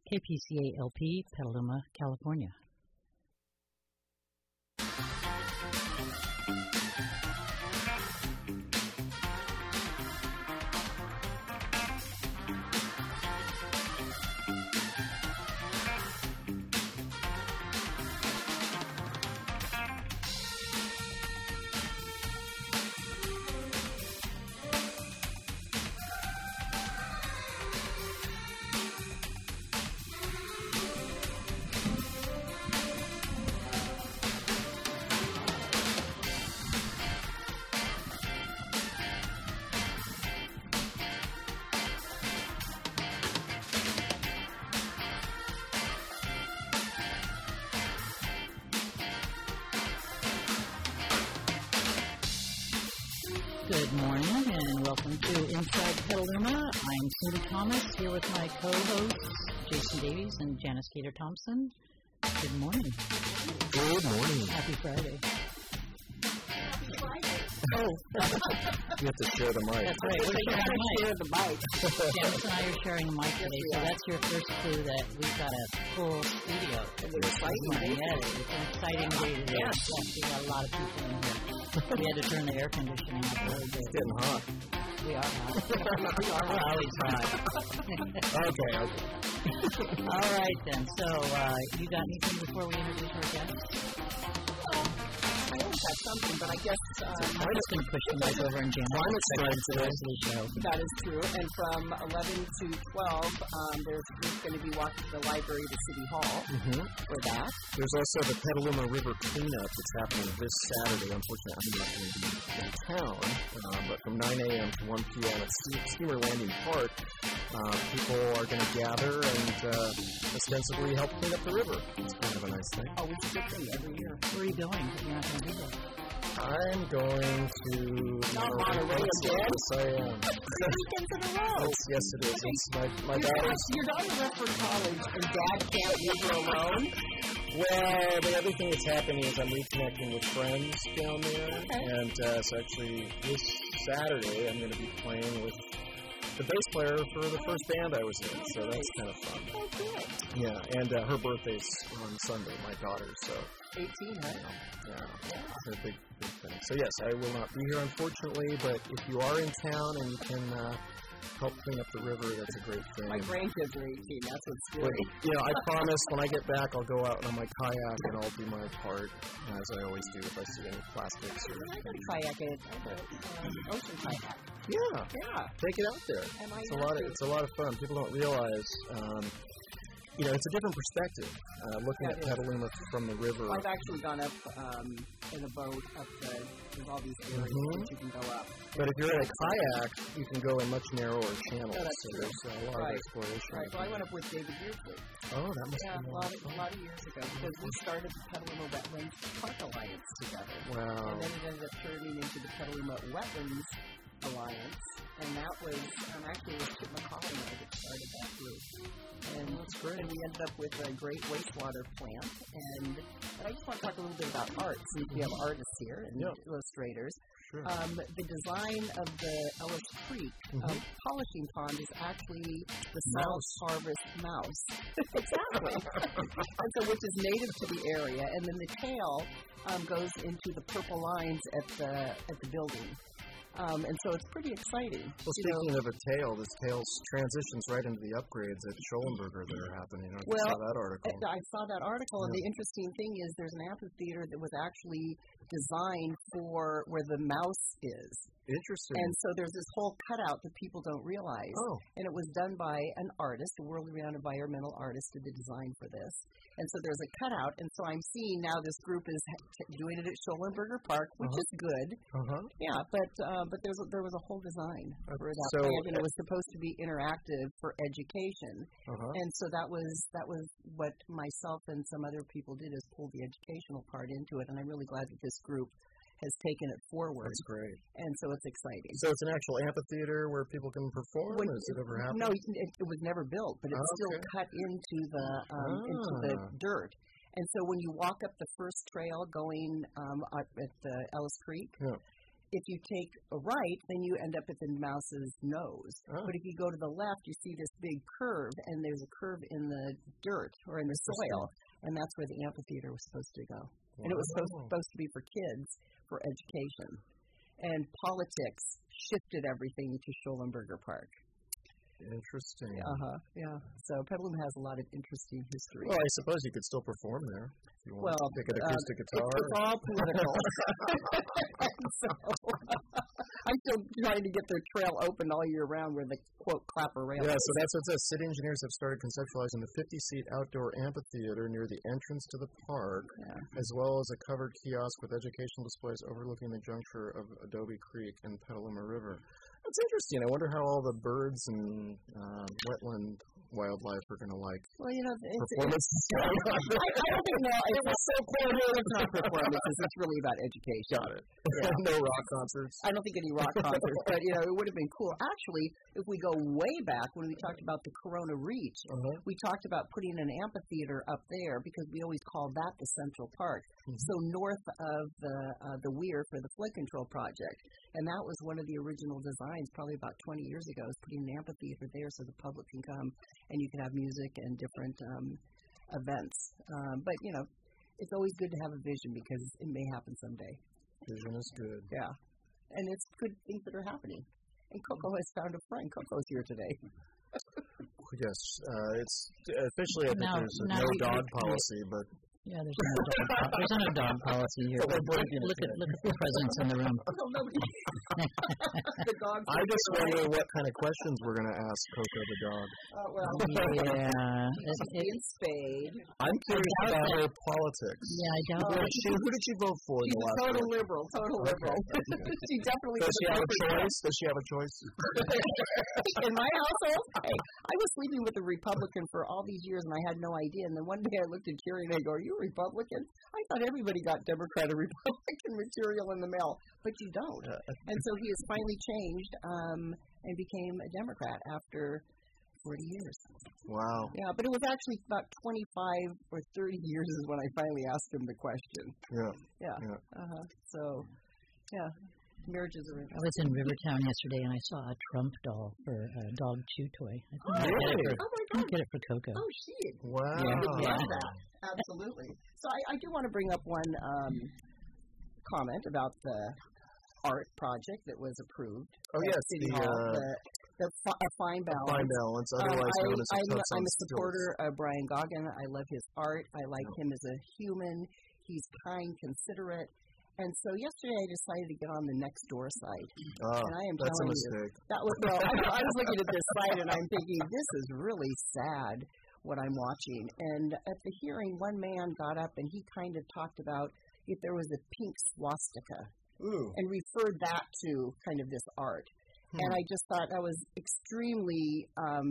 KPCA-LP, Petaluma, California. Good morning and welcome to Inside Petaluma. I'm Cindy Thomas here with my co-hosts Jason Davies and Janice Gator-Thompson. Good morning. Good morning. Happy Friday. Happy Friday. Oh. You have to share the mic. That's right. We're sharing the mic. Janice and I are sharing a mic today, so that's your first clue that we've got a full studio. And it's exciting. Yes, it's an exciting day today. Yes, we got a lot of people in here. We had to turn the air conditioning before we did. It's getting hot. We are hot. We're always hot. Okay. All right, then. So, you got anything before we introduce our guests? I always have something, but I guess I'm just going to push the mic over and jam. Climate strike today. That is true. And from 11 to 12, there's going to be walking to the library to City Hall for that. There's also the Petaluma River cleanup that's happening this Saturday. Unfortunately, I'm not going to be in town, but from 9 a.m. to 1 p.m. at Steamer Landing Park, people are going to gather and ostensibly help clean up the river. It's kind of a nice thing. Always a good thing every year. Where are you going? You're not going to be there. I'm going to Monterey again? Yes, I am. 2 weekends in a row. Yes, it is. It's my daughter's. Your daughter left for college, and Dad can't leave her alone. Well, everything that's happening is I'm reconnecting with friends down there. Okay. And so actually this Saturday I'm going to be playing with the bass player for the first band I was in. So that's kind of fun. Oh, good. Yeah, and her birthday's on Sunday, my daughter, so. 18, right? Yeah. It's a big thing. So yes, I will not be here unfortunately, but if you are in town and you can help clean up the river, that's a great thing. My grandkids are 18, that's what's scary. But, I promise when I get back, I'll go out on my kayak and I'll do my part, as I always do if I see any plastics or I got a kayak at ocean kayak. Yeah. Take it out there. It's a lot of fun. People don't realize, it's a different perspective looking at Petaluma from the river. I've actually gone up in a boat up there's all these areas that you can go up. But if you're in a kayak, you can go in much narrower channels. Oh, that's so true. There's a lot of exploration. Right. So I went up with David Beardsley. Oh, that must be a lot of years ago because we started the Petaluma Wetlands Park Alliance together. Wow. And then it ended up turning into the Petaluma Wetlands Alliance, and that was actually it was Chip McCauley and I that started that group. And that's great. And we ended up with a great wastewater plant. But I just want to talk a little bit about art, since we have artists here and illustrators. Sure. The design of the Ellis Creek polishing pond is actually the South Harvest mouse. Exactly. And so, which is native to the area, and then the tail goes into the purple lines at the building. And so it's pretty exciting. Well, speaking of a tail, this tail transitions right into the upgrades at Schollenberger that are happening. I saw that article. I saw that article, and the interesting thing is there's an amphitheater that was actually designed for where the mouse is. Interesting. And so there's this whole cutout that people don't realize. Oh. And it was done by an artist, a world-renowned environmental artist did the design for this. And so there's a cutout, and so I'm seeing now this group is doing it at Schollenberger Park, which is good. Yeah, but there was a whole design for that plant, and it was supposed to be interactive for education. And so that was what myself and some other people did, is pull the educational part into it, and I'm really glad that this group has taken it forward. That's great. And so it's exciting. So it's an actual amphitheater where people can perform? Has it ever happened? No, it was never built, but it's still cut into the dirt. And so when you walk up the first trail going up at the Ellis Creek, if you take a right, then you end up at the mouse's nose. Oh. But if you go to the left, you see this big curve, and there's a curve in the dirt or in the soil, and that's where the amphitheater was supposed to go. Wow. And it was supposed to be for kids, for education. And politics shifted everything to Schollenberger Park. Interesting. Yeah. So Petaluma has a lot of interesting history. Well, I suppose you could still perform there if you want to pick an acoustic guitar. It's all political. So, I'm still trying to get their trail open all year round where the, quote, clapper rail is. So that's what it says. City engineers have started conceptualizing the 50-seat outdoor amphitheater near the entrance to the park, as well as a covered kiosk with educational displays overlooking the juncture of Adobe Creek and Petaluma River. That's interesting. I wonder how all the birds and wetland wildlife are going to like performances. I don't think it was so cool. It's not performances. It's really about education. Got it. Yeah. No rock concerts. I don't think any rock concerts, but it would have been cool. Actually, if we go way back when we talked about the Corona Reach, we talked about putting an amphitheater up there because we always call that the Central Park. So north of the weir for the flood control project, and that was one of the original designs, probably about 20 years ago, is putting an amphitheater there so the public can come and you can have music and different events. But it's always good to have a vision because it may happen someday. Vision is good. Yeah, and it's good things that are happening. And Coco has found a friend. Coco's here today. Yes, it's officially I think there's a no dog policy, but. Yeah, there's no dog policy here. Look at the presence in the room. I just wonder what kind of questions we're going to ask Coco the dog. Spade. I'm curious about her politics. Yeah, I doubt it. Who did she vote for? She's a total liberal. She definitely. Does she have a choice? Does she have a choice? In my household, I was sleeping with a Republican for all these years, and I had no idea. And then one day I looked at Carrie and I go, "Are you a Republican?" I thought everybody got Democrat or Republican material in the mail, but you don't. And so he has finally changed and became a Democrat after 40 years. Wow. Yeah, but it was actually about 25 or 30 years is when I finally asked him the question. Yeah. So, marriages are interesting. I was in Rivertown yesterday and I saw a Trump doll for a dog chew toy. I think I'll get it for Coco. Oh, shit. Wow. Yeah. Absolutely. So I do want to bring up one comment about the art project that was approved. Oh, yes. City Hall, the Fine Balance. Fine Balance, otherwise known as I'm a supporter of Brian Goggin. I love his art. I like him as a human. He's kind, considerate. And so yesterday I decided to get on the Nextdoor site. And I am telling you, that was, I was looking at this site and I'm thinking, this is really sad what I'm watching. And at the hearing, one man got up and he kind of talked about if there was a pink swastika and referred that to kind of this art. And I just thought that was extremely,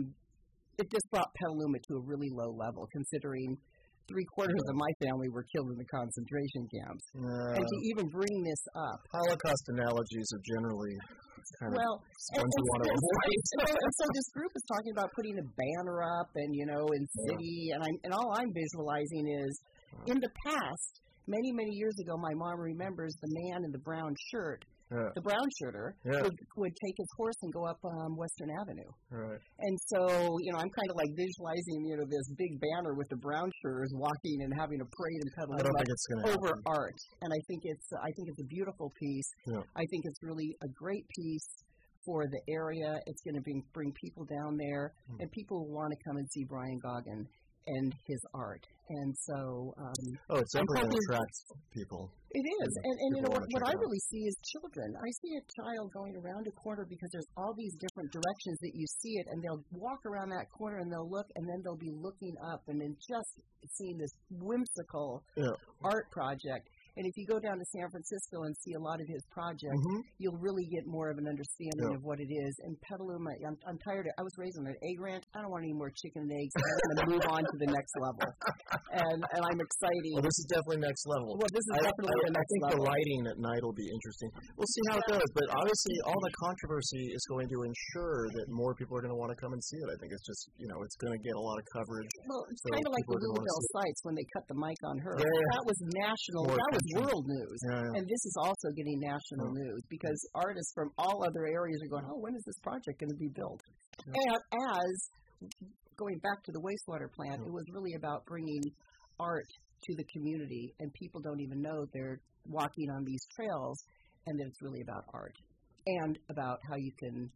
it just brought Petaluma to a really low level considering 3/4 of my family were killed in the concentration camps. And to even bring this up. Holocaust analogies are generally kind of ones you want to avoid. So this group is talking about putting a banner up and, in city. And all I'm visualizing is in the past, many, many years ago, my mom remembers the man in the brown shirt. The brown shirter would take his horse and go up Western Avenue. Right. And so, I'm kind of like visualizing, this big banner with the brown shirters walking and having a parade in Petaluma over art. And I think it's a beautiful piece. Yeah. I think it's really a great piece for the area. It's going to bring people down there and people who want to come and see Brian Goggin and his art. And so it's definitely going to attract people. It is. And what I really see is children. I see a child going around a corner because there's all these different directions that you see it, and they'll walk around that corner and they'll look, and then they'll be looking up and then just seeing this whimsical art project. And if you go down to San Francisco and see a lot of his projects, you'll really get more of an understanding of what it is. And Petaluma, I'm tired I was raised on an egg ranch. I don't want any more chicken and eggs. I'm going to move on to the next level. And I'm excited. Well, this is definitely next level. Well, this is definitely the next level. I think the lighting at night will be interesting. We'll see how it goes. But obviously, all the controversy is going to ensure that more people are going to want to come and see it. I think it's just, it's going to get a lot of coverage. Well, it's kind of like the Louisville sites when they cut the mic on her. That was national. That was world news. And this is also getting national news because artists from all other areas are going, when is this project going to be built? And as going back to the wastewater plant, it was really about bringing art to the community, and people don't even know they're walking on these trails, and that it's really about art and about how you can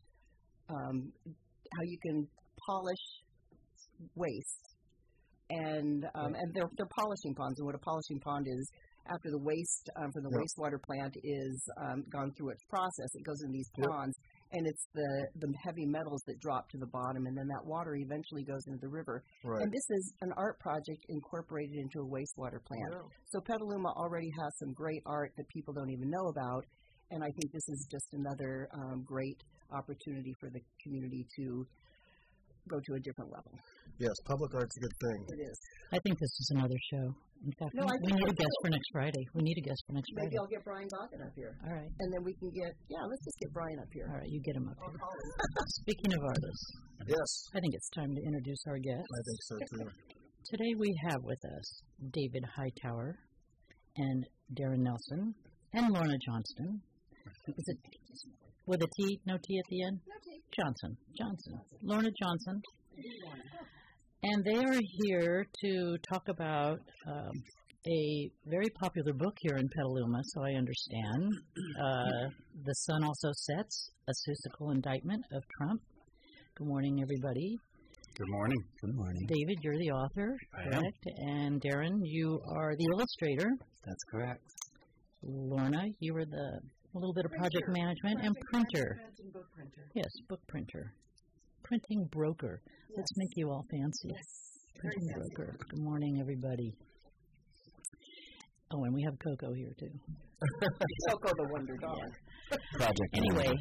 polish waste. And they're polishing ponds, and what a polishing pond is, after the waste from the wastewater plant is gone through its process, it goes in these ponds, and it's the heavy metals that drop to the bottom, and then that water eventually goes into the river. Right. And this is an art project incorporated into a wastewater plant. Yeah. So Petaluma already has some great art that people don't even know about, and I think this is just another great opportunity for the community to go to a different level. Yes, public art's a good thing. It is. I think this is another show. In fact, we need a guest for next Friday. We need a guest for next Friday. Maybe I'll get Brian Goggin up here. All right. And then we can let's just get Brian up here. All right, you get him up here. Speaking of artists. Yes. I think it's time to introduce our guest. I think so, too. Today we have with us David Hightower and Darren Nelson and Lorna Johnston. Is it with a T? No T at the end? No T. Johnson. Lorna Johnson. And they are here to talk about a very popular book here in Petaluma, so I understand. The Sun Also Sets, A Seussical Indictment of Trump. Good morning, everybody. Good morning. Good morning. David, you're the author, correct? And Darren, you are the illustrator. That's correct. Lorna, you were a little bit of project management and printer. Book printer. Yes, book printer. Printing broker. Yes. Let's make you all fancy. Yes. Printing broker. Good morning, everybody. Oh, and we have Coco here, too. Coco the Wonder Dog. Yeah. Project. Anyway,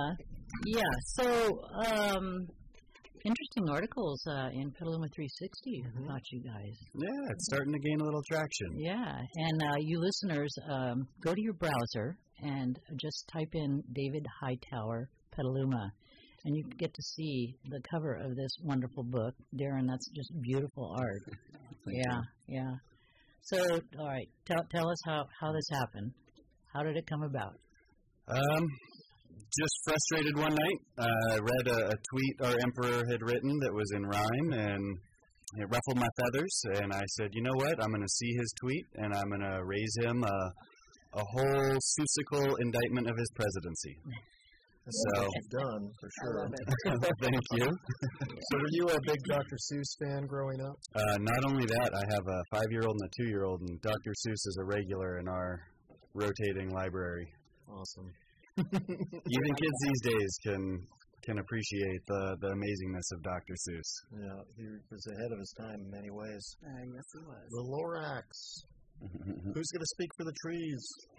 interesting articles in Petaluma 360 about you guys. Yeah, it's starting to gain a little traction. Yeah, and you listeners, go to your browser and just type in David Hightower Petaluma, and you get to see the cover of this wonderful book. Darren, that's just beautiful art. Yeah. So, all right, tell us how this happened. How did it come about? Just frustrated one night. I read a tweet our emperor had written that was in rhyme, and it ruffled my feathers, and I said, you know what, I'm going to see his tweet, and I'm going to raise him a whole Seussical indictment of his presidency. So done, for sure. Thank you. So were you a big Dr. Seuss fan growing up? Not only that, I have a 5-year-old and a 2-year-old, and Dr. Seuss is a regular in our rotating library. Awesome. Even kids these days can appreciate the amazingness of Dr. Seuss. Yeah, he was ahead of his time in many ways. Yes, he was. The Lorax. Who's going to speak for the trees?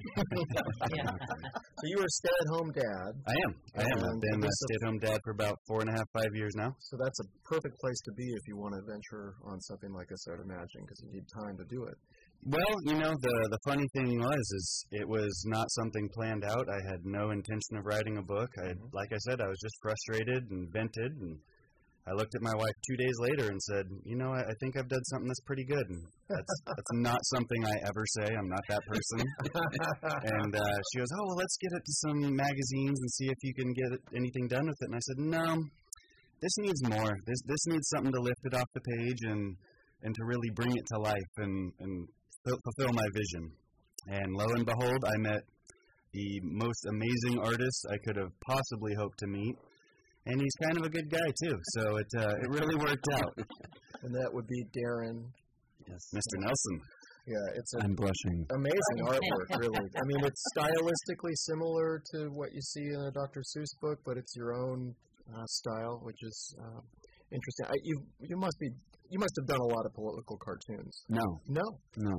So you were a stay-at-home dad. I am. I've been a stay-at-home dad for about 4.5, 5 years now. So that's a perfect place to be if you want to venture on something like this, I'd imagine, because you need time to do it. Well, the funny thing is it was not something planned out. I had no intention of writing a book. Like I said, I was just frustrated and vented, and I looked at my wife 2 days later and said, I think I've done something that's pretty good. And that's not something I ever say. I'm not that person. And she goes, well, let's get it to some magazines and see if you can get anything done with it. And I said, no, this needs more. This needs something to lift it off the page and to really bring it to life and fulfill my vision. And lo and behold, I met the most amazing artist I could have possibly hoped to meet. And he's kind of a good guy, too. So it really worked out. And that would be Darren. Yes. Mr. Nelson. Yeah, I'm blushing. Amazing artwork, really. I mean, it's stylistically similar to what you see in a Dr. Seuss book, but it's your own style, which is interesting. You must have done a lot of political cartoons. No.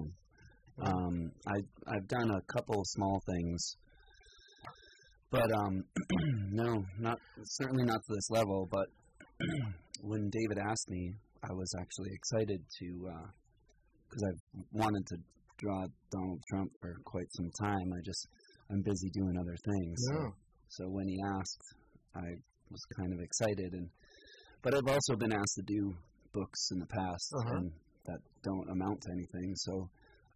I've done a couple of small things. But, no, certainly not to this level, but when David asked me, I was actually excited to, because I've wanted to draw Donald Trump for quite some time. I'm busy doing other things. Yeah. So when he asked, I was kind of excited. But I've also been asked to do books in the past and that don't amount to anything. So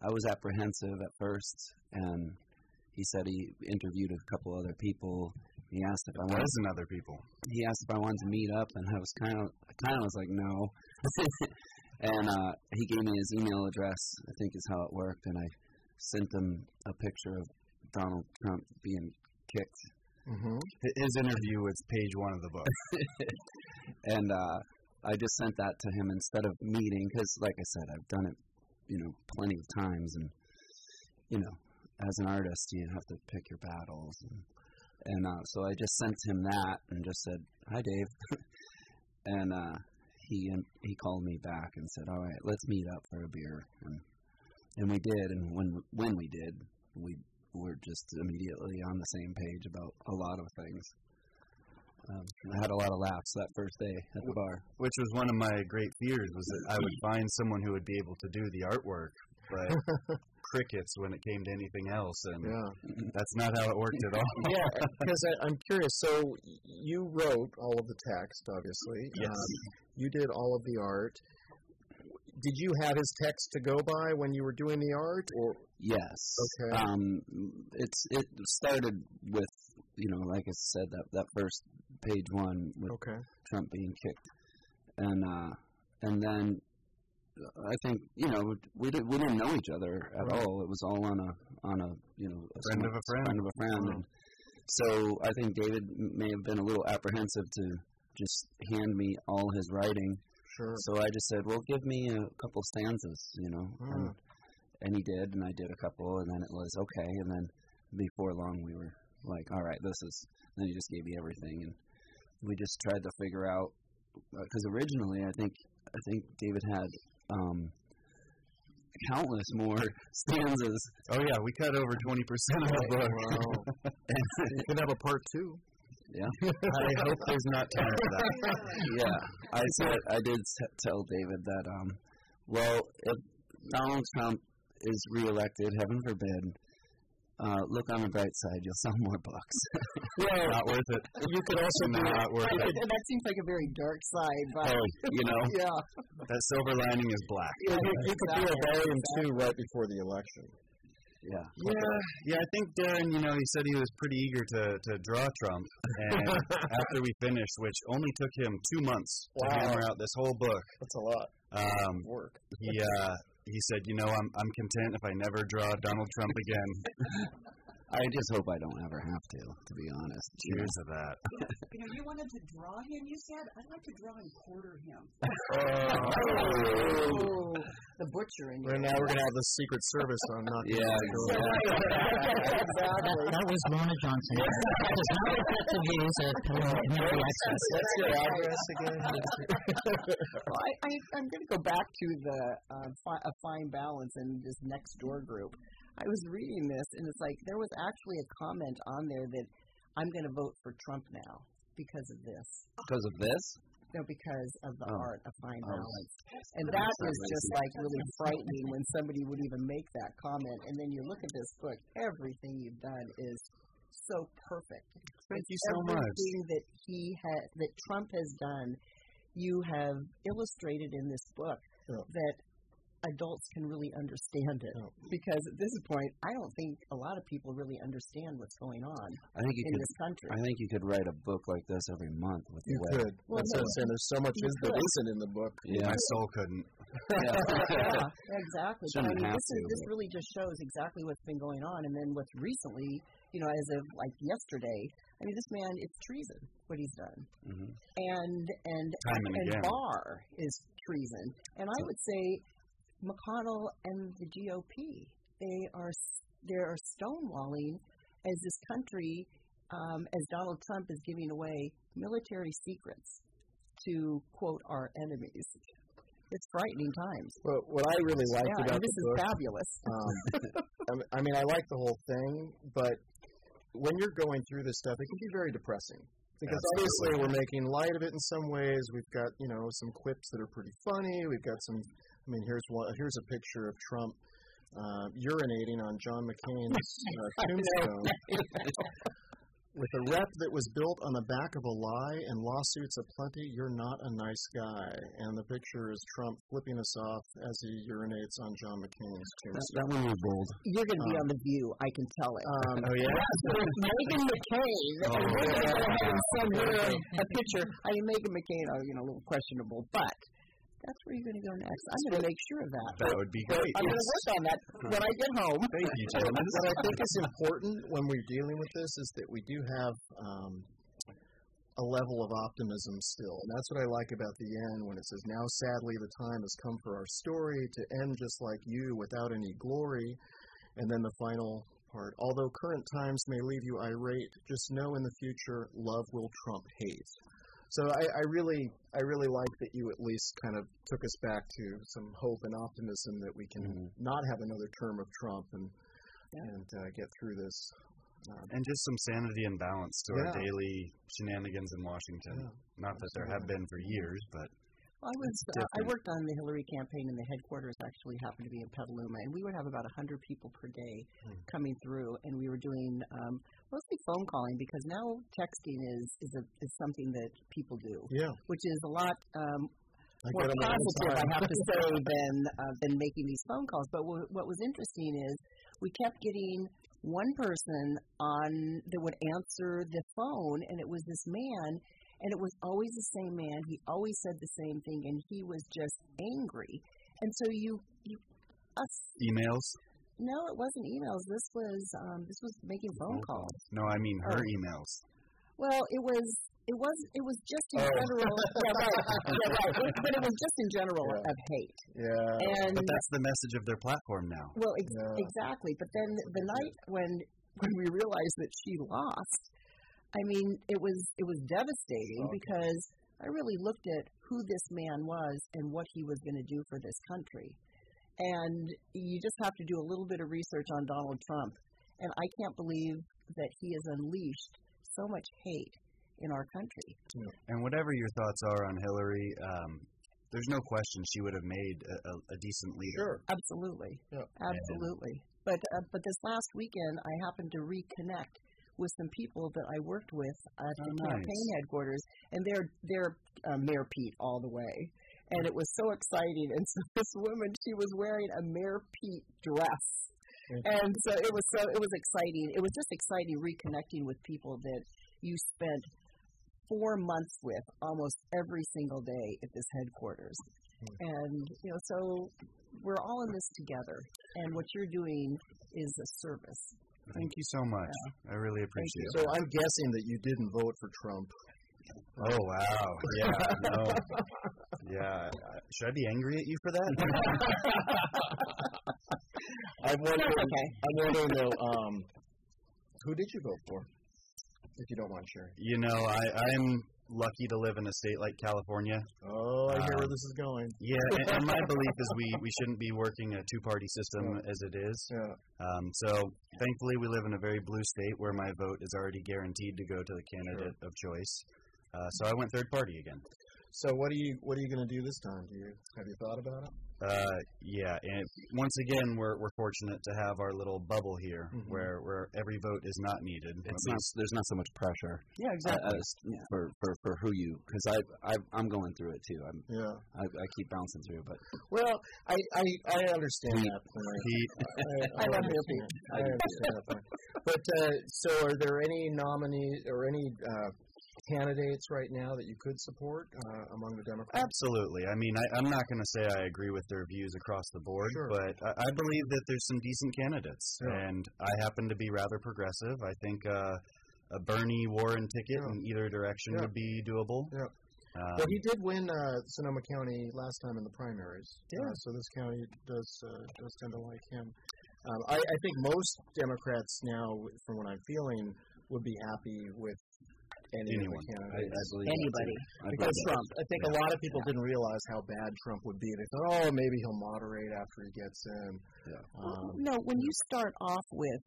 I was apprehensive at first, and he said he interviewed a couple other people. He asked if I wanted other people. He asked if I wanted to meet up, and I was kind of was like, no. And he gave me his email address, I think is how it worked, and I sent him a picture of Donald Trump being kicked. Mm-hmm. His interview was page 1 of the book. And I just sent that to him instead of meeting, because, like I said, I've done it, plenty of times, and, as an artist, you have to pick your battles. And so I just sent him that and just said, hi, Dave. And he called me back and said, all right, let's meet up for a beer. And we did, and when we did, we were just immediately on the same page about a lot of things. I had a lot of laughs that first day at the bar. Which was one of my great fears, was that I would find someone who would be able to do the artwork, but crickets when it came to anything else, and that's not how it worked at all. Yeah, because I'm curious. So you wrote all of the text, obviously. Yes. You did all of the art. Did you have his text to go by when you were doing the art, or? Yes. Okay. It started with, like I said, that first page 1 with Trump being kicked, and then I think we didn't know each other at all. It was all on a friend of a friend. And so I think David may have been a little apprehensive to just hand me all his writing. Sure. So I just said, well, give me a couple stanzas, and he did, and I did a couple, and then it was okay, and then before long we were like, all right, then he just gave me everything, and we just tried to figure out, because originally I think David had countless more stanzas. Oh yeah, we cut over 20% of the book. Wow. You could have a part 2. Yeah. I hope there's not time for that. Yeah. I did tell David that, well, if Donald Trump is reelected, heaven forbid, look on the bright side, you'll sell more books. Well, not worth it. You could also not worth it. And that seems like a very dark side. But yeah. That silver lining is black. Yeah, you could do a volume 2 right before the election. Yeah. Yeah. I think Darren, he said he was pretty eager to draw Trump, and after we finished, which only took him 2 months to hammer out this whole book. That's a lot of work. He said, I'm content if I never draw Donald Trump again. I just hope I don't ever have to be honest. Cheers to that. You wanted to draw him, you said? I'd like to draw and quarter him. The butcher in you. Now we're going to have the Secret Service on. That was Lorna Johnson. It does not reflect the views of Community Access. What's your address again? Well, I'm going to go back to a fine balance in this next door group. I was reading this, and it's like there was actually a comment on there that I'm going to vote for Trump now because of this. Because of this? No, because of the art of fine balance. And that is just like really frightening when somebody would even make that comment. And then you look at this book, everything you've done is so perfect. Thank you so much. Everything that Trump has done, you have illustrated in this book that adults can really understand it. Because at this point, I don't think a lot of people really understand what's going on in this country. I think you could write a book like this every month with you the could. Well, there's so much that isn't in the book. Yeah. My soul couldn't. Yeah, exactly. Shouldn't but have to. This really just shows exactly what's been going on. And then what's recently, as of like yesterday, this man, it's treason, what he's done. Mm-hmm. And again. Barr is treason. And I would say McConnell and the GOP, they are stonewalling as this country, as Donald Trump is giving away military secrets to, quote, our enemies. It's frightening times. But what I really liked about this the book, is fabulous. I like the whole thing, but when you're going through this stuff, it can be very depressing. Because obviously we're making light of it in some ways. We've got, some quips that are pretty funny. We've got some, here's a picture of Trump urinating on John McCain's tombstone. With a rep that was built on the back of a lie and lawsuits aplenty, you're not a nice guy. And the picture is Trump flipping us off as he urinates on John McCain's tombstone. That one was bold. You're going to be on The View, I can tell it. Oh, yeah? Meghan McCain. And we're going to go ahead and send her a picture. I mean, Meghan McCain, a little questionable, but that's where you're going to go next. I'm going to make sure of that. That would be great. I'm going to work on that when I get home. Thank you, Jim. What I think is important when we're dealing with this is that we do have a level of optimism still. And that's what I like about the end when it says, now sadly the time has come for our story to end just like you without any glory. And then the final part, although current times may leave you irate, just know in the future love will trump hate. So I really like that you at least kind of took us back to some hope and optimism that we can not have another term of Trump and get through this. And just some sanity and balance to our daily shenanigans in Washington. Not that there have been for years, but I worked on the Hillary campaign, and the headquarters actually happened to be in Petaluma, and we would have about 100 people per day coming through, and we were doing mostly phone calling because now texting is something that people do, which is a lot more positive, I have to say, than making these phone calls. But what was interesting is we kept getting one person on that would answer the phone, and it was this man. And it was always the same man. He always said the same thing, and he was just angry. And so emails? No, it wasn't emails. This was making phone calls. No, I mean her emails. Well, it was just in general. Right. But it was just in general of hate. Yeah. And but that's the message of their platform now. Well, exactly. But then the night when we realized that she lost. I mean, it was devastating because I really looked at who this man was and what he was going to do for this country. And you just have to do a little bit of research on Donald Trump. And I can't believe that he has unleashed so much hate in our country. And whatever your thoughts are on Hillary, there's no question she would have made a decent leader. Sure. Absolutely. Yeah. Absolutely. But this last weekend, I happened to reconnect with some people that I worked with at the campaign headquarters, and they're Mayor Pete all the way. And it was so exciting. And so this woman, she was wearing a Mayor Pete dress. And so it was exciting. It was just exciting reconnecting with people that you spent 4 months with almost every single day at this headquarters. And, so we're all in this together. And what you're doing is a service. Thank you so much. I really appreciate it. So I'm guessing that you didn't vote for Trump. Oh, wow. Yeah, no. Yeah. Should I be angry at you for that? I'm wondering though, who did you vote for, if you don't mind sharing? I'm lucky to live in a state like California. Oh, I hear where this is going. Yeah, and my belief is we shouldn't be working a two-party system as it is. Yeah. So thankfully we live in a very blue state where my vote is already guaranteed to go to the candidate of choice. So I went third party again. So what are you going to do this time? Have you thought about it? Yeah, and once again, we're fortunate to have our little bubble here, where every vote is not needed. There's not so much pressure. Yeah, exactly. For who you, because I'm going through it too. I keep bouncing through, but I understand that point. I love Pete. I understand that point. But so, are there any nominees or any candidates right now that you could support among the Democrats? Absolutely. I mean, I'm not going to say I agree with their views across the board, but I believe that there's some decent candidates, and I happen to be rather progressive. I think a Bernie Warren ticket in either direction would be doable. Yeah. Well, he did win Sonoma County last time in the primaries, so this county does tend to like him. I think most Democrats now, from what I'm feeling, would be happy with anyone. Anybody. Because Trump. I think a lot of people didn't realize how bad Trump would be. They thought, maybe he'll moderate after he gets in. No, when you start off with,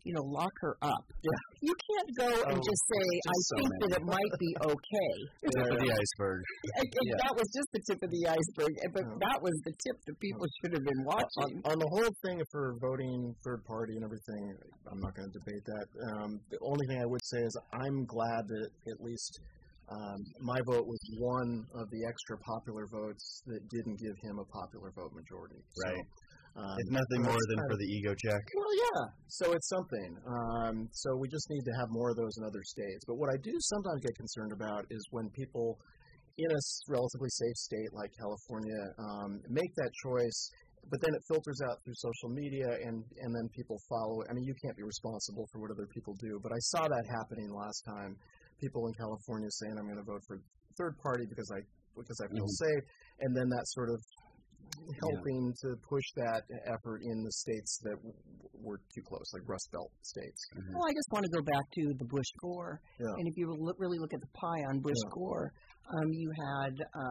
lock her up. Yeah. You can't go and just say, I think that it might be okay. Tip of the iceberg. That was just the tip of the iceberg, but that was the tip that people should have been watching. On the whole thing for voting third party and everything, I'm not going to debate that. The only thing I would say is I'm glad that at least my vote was one of the extra popular votes that didn't give him a popular vote majority. Right. So, it's nothing more than for the ego check. Well, yeah. So it's something. So we just need to have more of those in other states. But what I do sometimes get concerned about is when people in a relatively safe state like California make that choice, but then it filters out through social media and then people follow it. I mean, you can't be responsible for what other people do. But I saw that happening last time. People in California saying, I'm going to vote for third party because I feel safe. And then that sort of helping to push that effort in the states that were too close, like Rust Belt states. Well, I just want to go back to the Bush-Gore. Yeah. And if you really look at the pie on Bush-Gore, you had,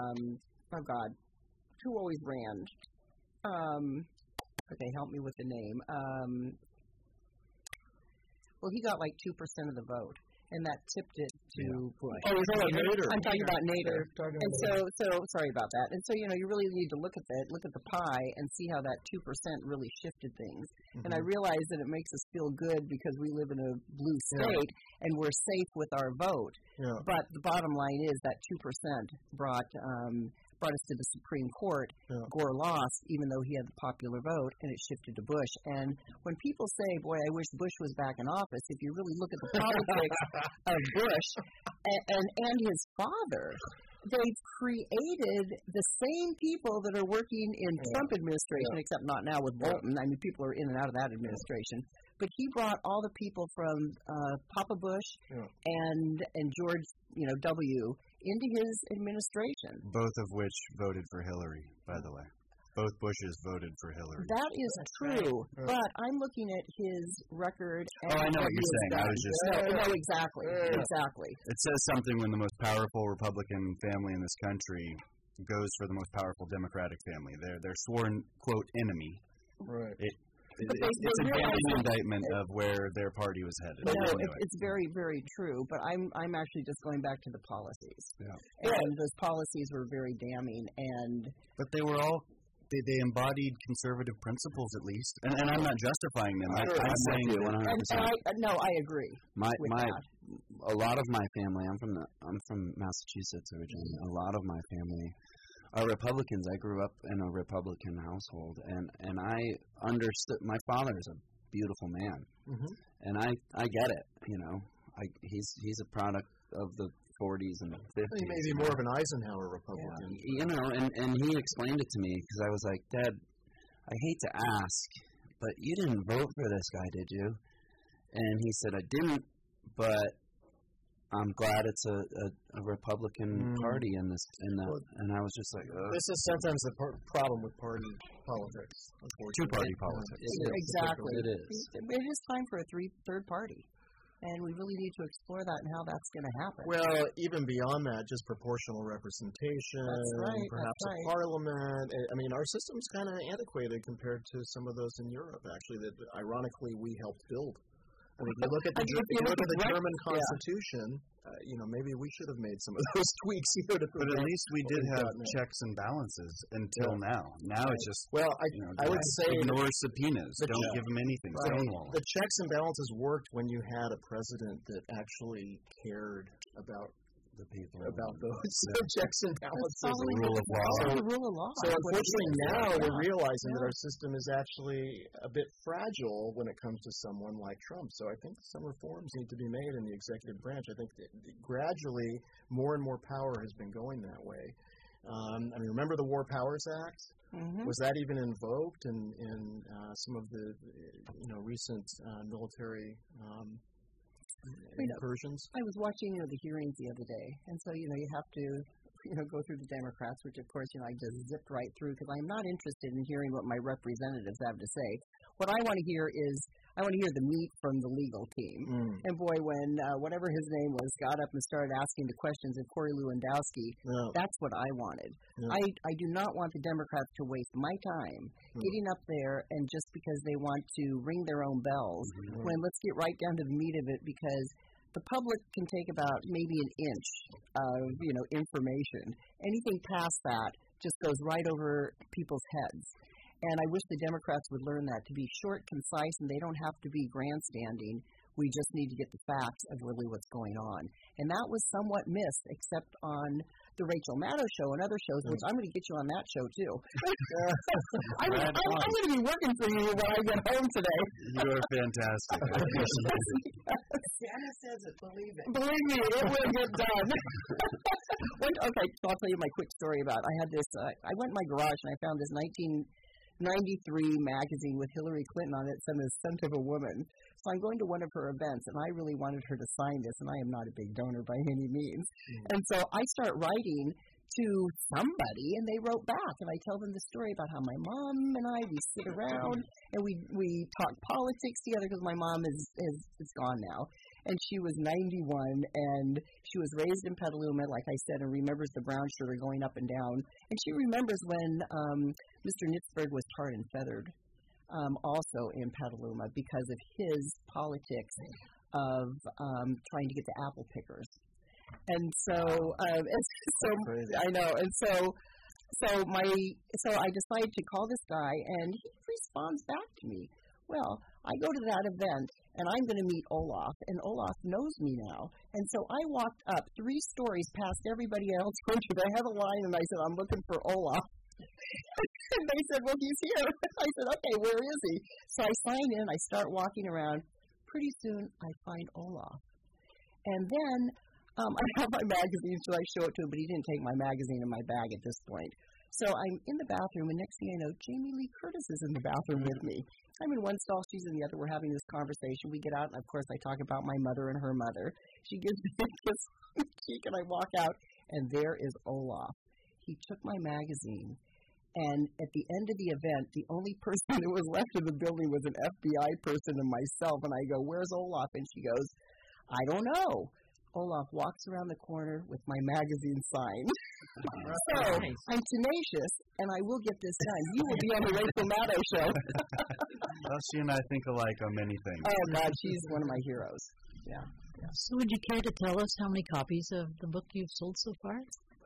who always ran? Okay, help me with the name. Well, he got like 2% of the vote. And that tipped it to Bush. Oh, you're talking about Nader. I'm talking about Nader. And so sorry about that. And so, you really need to look at the pie and see how that 2% really shifted things. Mm-hmm. And I realize that it makes us feel good because we live in a blue state and we're safe with our vote. Yeah. But the bottom line is that 2% brought us to the Supreme Court. Yeah. Gore lost, even though he had the popular vote, and it shifted to Bush. And when people say, boy, I wish Bush was back in office, if you really look at the politics of Bush and his father, they've created the same people that are working in Trump administration, except not now with Bolton. I mean, people are in and out of that administration. But he brought all the people from Papa Bush and George, W. into his administration. Both of which voted for Hillary, by the way. Both Bushes voted forIllary. That is true, but I'm looking at his record. And I know what you're saying. I was just... No, exactly. Exactly. It says something when the most powerful Republican family in this country goes for the most powerful Democratic family. They're sworn, quote, enemy. Right. It's a damning indictment of where their party was headed. No, it's very, very true. But I'm actually just going back to the policies. Yeah. And those policies were very damning. But they were all... They embodied conservative principles, at least, and I'm not justifying them. I'm saying that 100%. I agree. A lot of my family. I'm from Massachusetts originally. A lot of my family are Republicans. I grew up in a Republican household, and I understood. My father's a beautiful man, and I get it. He's a product of the 40s and 50s. He may be more of an Eisenhower Republican. Yeah. And he explained it to me because I was like, Dad, I hate to ask, but you didn't vote for this guy, did you? And he said, I didn't, but I'm glad it's a Republican party in this. And I was just like, this is sometimes the problem with party politics, unfortunately. Two-party politics. Exactly. It is. It is time for a third party. And we really need to explore that and how that's going to happen. Well, even beyond that, just proportional representation, perhaps a parliament. I mean, our system's kind of antiquated compared to some of those in Europe, actually, that ironically we helped build. I mean, if you look at the German Constitution, maybe we should have made some of those tweaks. But at least we did have checks and balances until now. Now it's just I would say ignore subpoenas. Don't give them anything. Stonewall. The checks and balances worked when you had a president that actually cared about the people, about those checks and balances. The rule of law. The rule of law. So unfortunately now we're realizing that our system is actually a bit fragile when it comes to someone like Trump. So I think some reforms need to be made in the executive branch. I think that gradually more and more power has been going that way. Remember the War Powers Act? Mm-hmm. Was that even invoked in some of the recent military incursions? I was watching the hearings the other day, and so you have to go through the Democrats, which of course I just zipped right through because I'm not interested in hearing what my representatives have to say. What I want to hear is I want to hear the meat from the legal team. And boy, when whatever his name was got up and started asking the questions of Corey Lewandowski, that's what I wanted. I do not want the Democrats to waste my time getting up there and just because they want to ring their own bells, when let's get right down to the meat of it, because the public can take about maybe an inch of, information. Anything past that just goes right over people's heads. And I wish the Democrats would learn that, to be short, concise, and they don't have to be grandstanding. We just need to get the facts of really what's going on. And that was somewhat missed, except on the Rachel Maddow show and other shows, which I'm going to get you on that show, too. I'm going to be working for you when I get home today. You are fantastic. Santa says it, believe it. Believe me, it will get done. Okay, so I'll tell you my quick story about it. I had this, I went in my garage and I found this 1993 magazine with Hillary Clinton on it, some Son of a Woman. So I'm going to one of her events, and I really wanted her to sign this, and I am not a big donor by any means. And so I start writing to somebody, and they wrote back, and I tell them the story about how my mom and I, we sit around, and we talk politics together, because my mom is gone now. And she was 91, and she was raised in Petaluma, like I said, and remembers the brown sugar going up and down. And she remembers when Mr. Nitzberg was tarred and feathered, also in Petaluma, because of his politics of trying to get the apple pickers. And so, I know. And so I decided to call this guy, and he responds back to me. Well, I go to that event, and I'm going to meet Olaf, and Olaf knows me now. And so I walked up 3 stories past everybody else, went to the head of the line, and I said, I'm looking for Olaf. And they said, well, he's here. I said, okay, where is he? So I sign in, I start walking around. Pretty soon, I find Olaf. And then I have my magazine, so I show it to him, but he didn't take my magazine in my bag at this point. So I'm in the bathroom, and next thing I know, Jamie Lee Curtis is in the bathroom with me. I'm in one stall, she's in the other. We're having this conversation. We get out, and of course, I talk about my mother and her mother. She gives me a kiss on the cheek, and I walk out, and there is Olaf. He took my magazine, and at the end of the event, the only person that was left in the building was an FBI person and myself, and I go, where's Olaf? And she goes, I don't know. Olaf walks around the corner with my magazine signed. So, I'm tenacious, and I will get this done. You will be on the Rachel Maddow show. Well, she and I think alike on many things. Oh, God, she's one of my heroes. Yeah. So would you care to tell us how many copies of the book you've sold so far?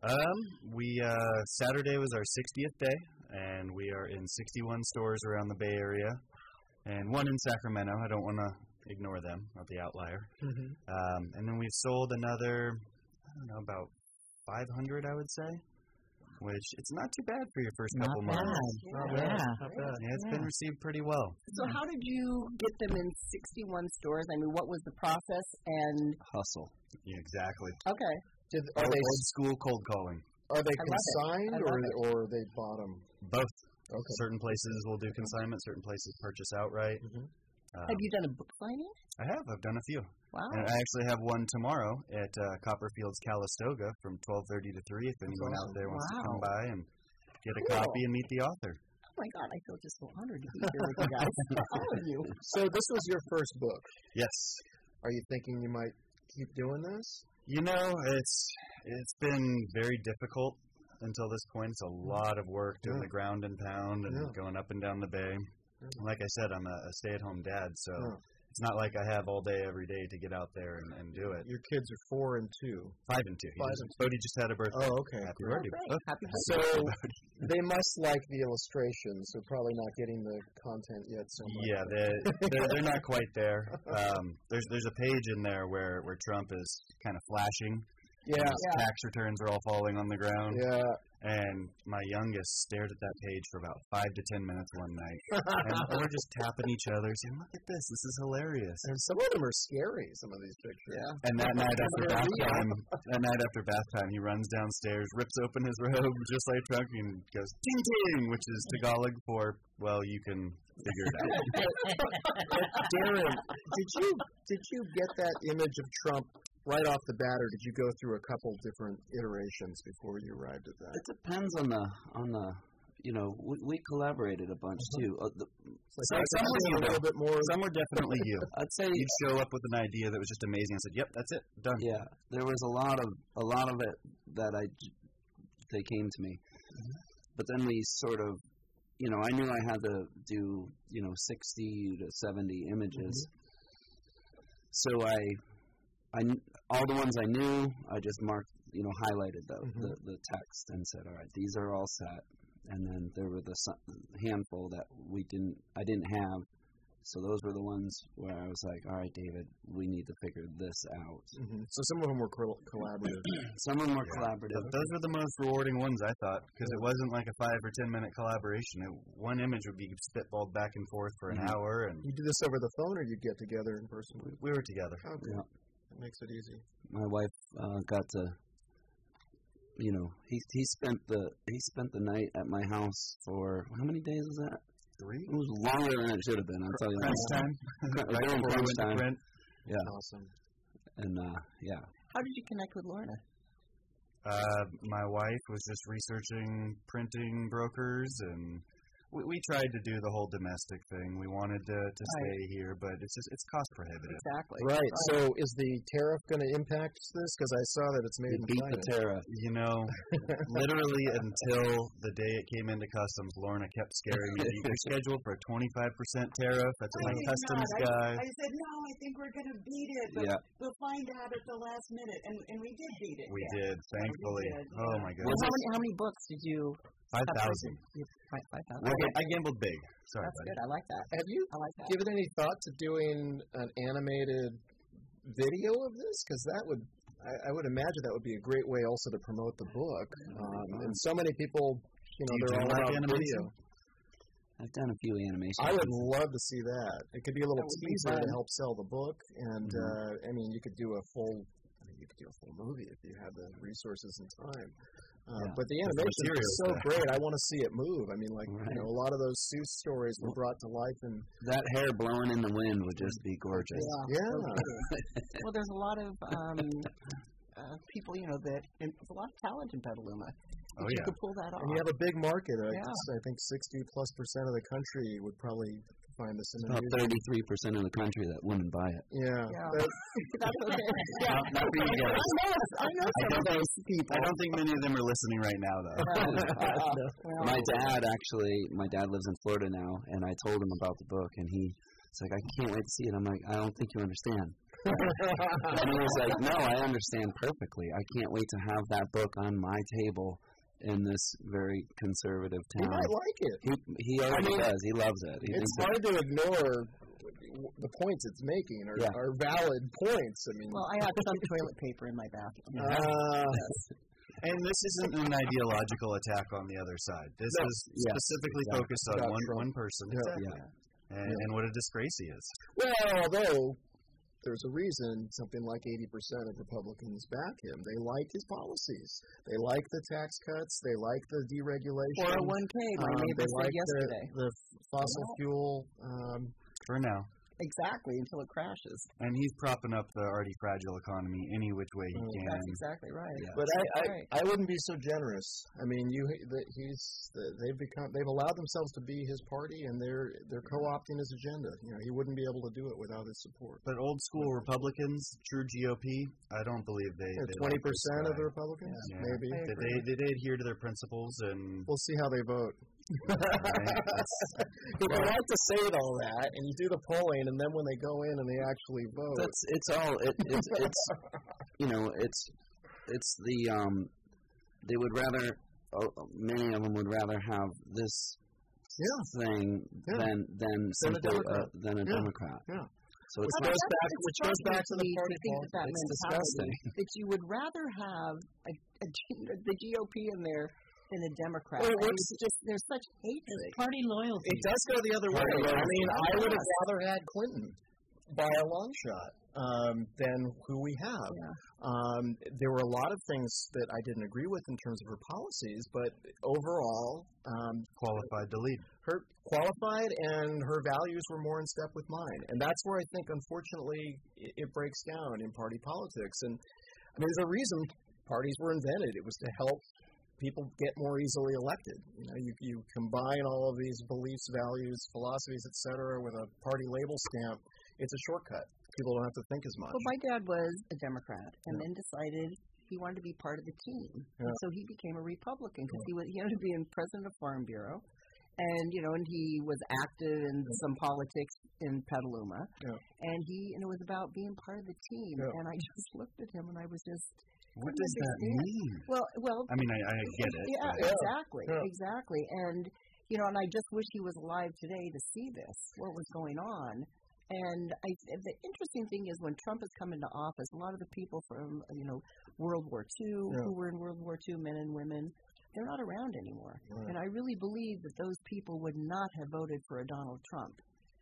Saturday was our 60th day, and we are in 61 stores around the Bay Area, and one in Sacramento. I don't want to ignore them, not the outlier. And then we sold another, about 500, I would say, which it's not too bad for your first couple months. Not bad. Yeah, it's been received pretty well. So how did you get them in 61 stores? I mean, what was the process? And hustle. Yeah, exactly. Okay. Are they old school cold calling? Are they consigned or they bottom? Both. Okay. Certain places will do consignment. Certain places purchase outright. Have you done a book signing? I have. I've done a few. Wow. And I actually have one tomorrow at Copperfield's Calistoga from 12:30 to 3 if anyone out there wants to come by and get a copy and meet the author. Oh, my God. I feel just so honored to be here with you guys. All of you. So this was your first book. Yes. Are you thinking you might keep doing this? It's been very difficult until this point. It's a lot of work doing the ground and pound and going up and down the bay. Like I said, I'm a stay-at-home dad, so it's not like I have all day every day to get out there and do it. Your kids are 4 and 2. 5 and 2. Bodhi just had a birthday. Oh, okay. Happy birthday. Happy So they must like the illustrations. They're probably not getting the content yet so much. Yeah, they're not quite there. There's a page in there where Trump is kind of flashing. Yeah. Tax returns are all falling on the ground. Yeah. And my youngest stared at that page for about 5 to 10 minutes one night. And we're just tapping each other, saying, look at this is hilarious. And some of them are scary, some of these pictures. Yeah. And that night after bath time, he runs downstairs, rips open his robe, just like Trump, and goes, ting ting, which is Tagalog for, well, you can figure it out. Darren, did you get that image of Trump right off the bat, or did you go through a couple different iterations before you arrived at that? It depends on the we collaborated a bunch too. Some were a little bit more. Some were definitely you. I'd say you'd show up with an idea that was just amazing and said, "Yep, that's it, done." Yeah, there was a lot of it that they came to me, but then we sort of, I knew I had to do 60 to 70 images, so I all the ones I knew, I just marked, highlighted the text and said, all right, these are all set. And then there were the handful that I didn't have. So those were the ones where I was like, all right, David, we need to figure this out. So some of them were collaborative. Some of them were collaborative. Those were the most rewarding ones, I thought, because it wasn't like a 5 or 10 minute collaboration. One image would be spitballed back and forth for an hour. And you do this over the phone, or you get together in person? We were together. Okay. Yeah. That makes it easy. My wife got to, he spent the night at my house for, how many days was that? 3? It was longer than it should have been, I'll tell you. Crunch time. During crunch time. Yeah. Awesome. And, yeah. How did you connect with Lorna? My wife was just researching printing brokers, and we tried to do the whole domestic thing. We wanted to stay here, but it's cost prohibitive. Exactly. Right. So is the tariff going to impact this? Because I saw that it's made in beat China. the tariff. Literally until the day it came into customs, Lorna kept scaring me. You're scheduled for a 25% tariff. That's what my customs guy. I said, no, I think we're going to beat it, but we'll find out at the last minute. And we did beat it. We did, thankfully. Oh, my goodness. Well, how many books did you... 5,000. 5,000. I gambled big. Sorry, That's buddy. good. I like that. Have you given any thought to doing an animated video of this? Because that would, I would imagine that would be a great way also to promote the book. And so many people, they're all about video. I've done a few animations. I would love to see that. It could be a little teaser to help sell the book, and you could do a full. You could do a full movie if you had the resources and time. But the animation is so great. I want to see it move. I mean, a lot of those Seuss stories were brought to life, and that hair blowing in the wind would just be gorgeous. Yeah. Well, there's a lot of people, that and there's a lot of talent in Petaluma. You could pull that off. And you have a big market. I think 60+% of the country would probably find this in about 33% of the country that wouldn't buy it. Yeah. That's okay. Not for you guys. I know some of those people. I don't think many of them are listening right now, though. My dad lives in Florida now, and I told him about the book, and he's like, I can't wait to see it. I'm like, I don't think you understand. And he was like, no, I understand perfectly. I can't wait to have that book on my table in this very conservative town. He might like it. He already does. He loves it. It's hard to ignore the points it's making are valid points. Well, I have some toilet paper in my bathroom. And this isn't an ideological attack on the other side. This is specifically focused on one person. And what a disgrace he is. Well, although there's a reason something like 80% of Republicans back him. They like his policies. They like the tax cuts. They like the deregulation. 401k, my neighbor said yesterday. The fossil fuel. For now. Exactly, until it crashes. And he's propping up the already fragile economy any which way he can. That's exactly right. Yeah. But I wouldn't be so generous. I mean, they've allowed themselves to be his party, and they're co-opting his agenda. He wouldn't be able to do it without his support. But old school Republicans, true GOP, I don't believe they 20% of the Republicans, maybe. They adhere to their principles, and we'll see how they vote. But they like to say all that, and you do the polling, and then when they go in and they actually vote, it's the they would rather many of them would rather have this thing than a Democrat. Yeah. So which goes back to the party politics. It's disgusting. That you would rather have the GOP in there than a Democrat. There's such hatred. Party loyalty. It does go the other way. I mean, I would have rather had Clinton by a long shot than who we have. Yeah. There were a lot of things that I didn't agree with in terms of her policies, but overall, qualified to lead. Her qualified, and her values were more in step with mine, and that's where I think, unfortunately, it breaks down in party politics. And I mean, there's a reason parties were invented. It was to help people get more easily elected. You combine all of these beliefs, values, philosophies, etc., with a party label stamp. It's a shortcut. People don't have to think as much. Well, my dad was a Democrat, and then decided he wanted to be part of the team. And so he became a Republican because he ended up being president of Farm Bureau. And, and he was active in some politics in Petaluma. And it was about being part of the team. And I just looked at him and I was just... What does that mean? Well... I mean, I get it. Yeah, exactly. And, and I just wish he was alive today to see this, what was going on. And the interesting thing is when Trump has come into office, a lot of the people from, World War II, who were in World War II, men and women, they're not around anymore. And I really believe that those people would not have voted for a Donald Trump.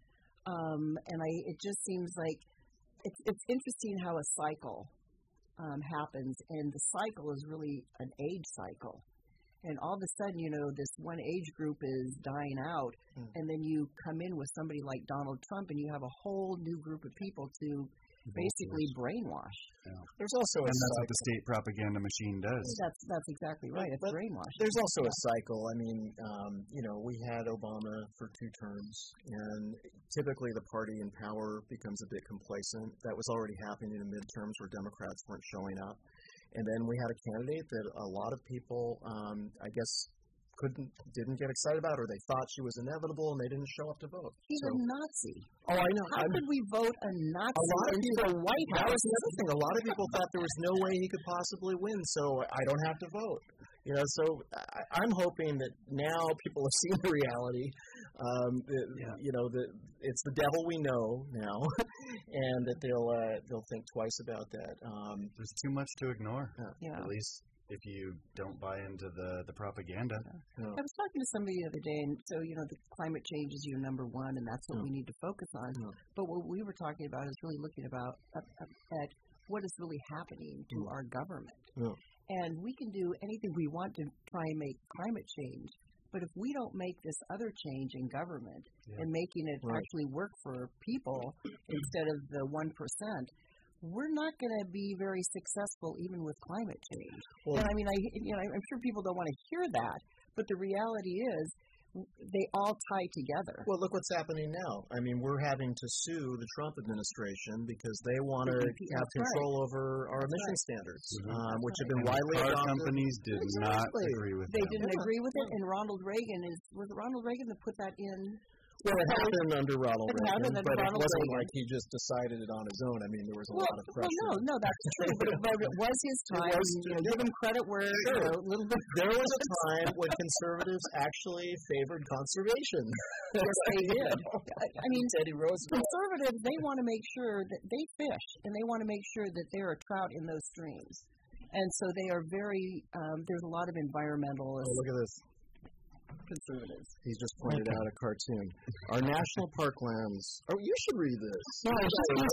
It just seems like it's interesting how a cycle happens, and the cycle is really an age cycle. And all of a sudden, this one age group is dying out, and then you come in with somebody like Donald Trump, and you have a whole new group of people to basically brainwash. There's also and that's what the state propaganda machine does. That's exactly right. It's brainwash. There's also a cycle. I mean, we had Obama for 2 terms, and typically the party in power becomes a bit complacent. That was already happening in midterms where Democrats weren't showing up. And then we had a candidate that a lot of people, I guess, didn't get excited about, or they thought she was inevitable, and they didn't show up to vote. He's a Nazi. Oh, I know. How could we vote a Nazi into the White House? That was the other thing. A lot of people thought there was no way he could possibly win, so I don't have to vote. So I'm hoping that now people have seen the reality. That it's the devil we know now, and that they'll think twice about that. There's too much to ignore. At least if you don't buy into the propaganda. I was talking to somebody the other day, and so the climate change is number one, and that's what we need to focus on. But what we were talking about is really looking at what is really happening to our government. And we can do anything we want to try and make climate change. But if we don't make this other change in government and making it actually work for people instead of the 1%, we're not going to be very successful even with climate change. And I mean, I'm sure people don't want to hear that, but the reality is they all tie together. Well, look what's happening now. I mean, we're having to sue the Trump administration because they want to have control over our emission standards, which have been widely adopted. Car companies did not agree with it. They didn't agree with it, and Ronald Reagan was it Ronald Reagan that put that in? Well, it happened under Ronald Reagan, but it wasn't like he just decided it on his own. I mean, there was a lot of pressure. No, that's true. But it was his time. Give him credit where a little bit. There was a time when conservatives actually favored conservation. Yes, they did. I mean, Teddy Roosevelt. Conservatives, they want to make sure that they fish, and they want to make sure that there are trout in those streams. And so they are very. There's a lot of environmentalists. Oh, look at this. Conservatives. He's just pointed out a cartoon. Our national parklands. Oh, you should read this. No, I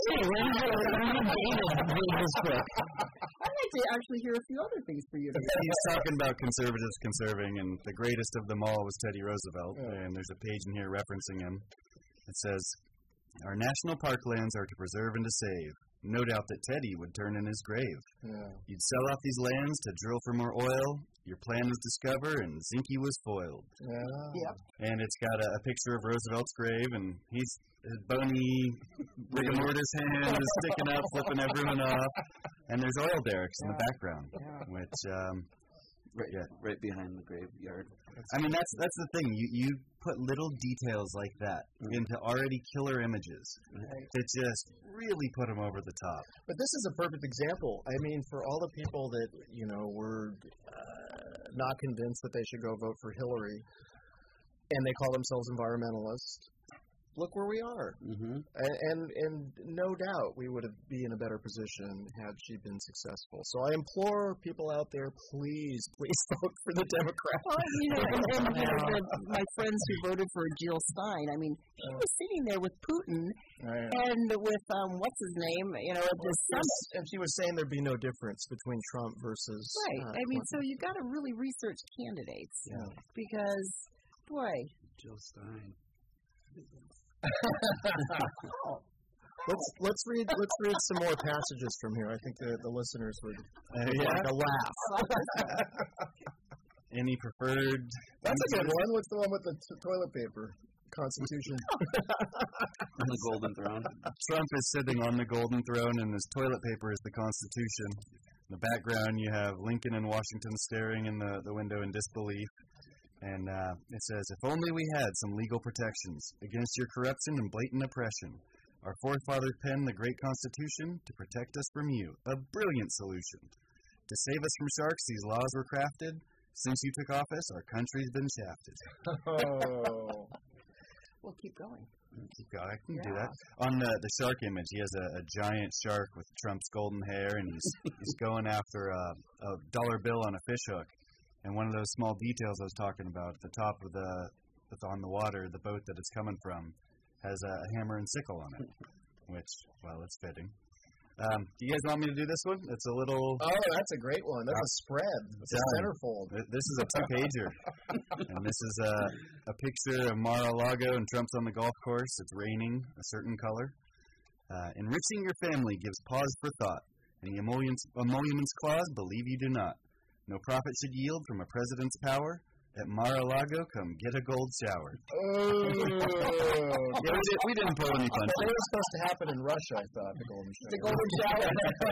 I'd like to actually hear a few other things for you. He's talking about conservatives conserving, and the greatest of them all was Teddy Roosevelt. And there's a page in here referencing him. It says, "Our national parklands are to preserve and to save. No doubt that Teddy would turn in his grave. You'd sell off these lands to drill for more oil. Your plan was discovered, and Zinke was foiled." And it's got a picture of Roosevelt's grave, and his bony rigor mortis hand is sticking out, flipping everyone off. And there's oil derricks in the background, which right behind the graveyard. I mean, that's the thing. You put little details like that into already killer images that just really put them over the top. But this is a perfect example. I mean, for all the people that were not convinced that they should go vote for Hillary, and they call themselves environmentalists. Look where we are. And no doubt we would be in a better position had she been successful. So I implore people out there, please vote for the Democrats. Well, my friends who voted for Jill Stein, I mean, she was sitting there with Putin and with, what's his name, and she was saying there'd be no difference between Trump versus... Right. I mean, so you got to really research candidates because, boy... Jill Stein. Let's read some more passages from here. I think the listeners would like a laugh. any preferred? That's a good one. What's the one with the toilet paper? Constitution. On the golden throne. Trump is sitting on the golden throne, and his toilet paper is the Constitution. In the background, you have Lincoln and Washington staring in the window in disbelief. And it says, "If only we had some legal protections against your corruption and blatant oppression. Our forefathers penned the great Constitution to protect us from you. A brilliant solution. To save us from sharks, these laws were crafted. Since you took office, our country's been shafted." Oh. Well, keep going. I can do that. On the shark image, he has a giant shark with Trump's golden hair, and he's going after a dollar bill on a fishhook. And one of those small details I was talking about, at the top of that's on the water, the boat that it's coming from, has a hammer and sickle on it, which, well, it's fitting. Do you guys want me to do this one? It's a little... Oh, that's a great one. That's a spread. It's a centerfold. This is a two-pager. And this is a picture of Mar-a-Lago, and Trump's on the golf course. It's raining a certain color. Enriching your family gives pause for thought. Any emoluments clause, believe you do not. No profit should yield from a president's power. At Mar-a-Lago, come get a gold shower. Oh. Yeah, we didn't pull any punches. It was supposed to happen in Russia, I thought, the golden shower. The golden shower.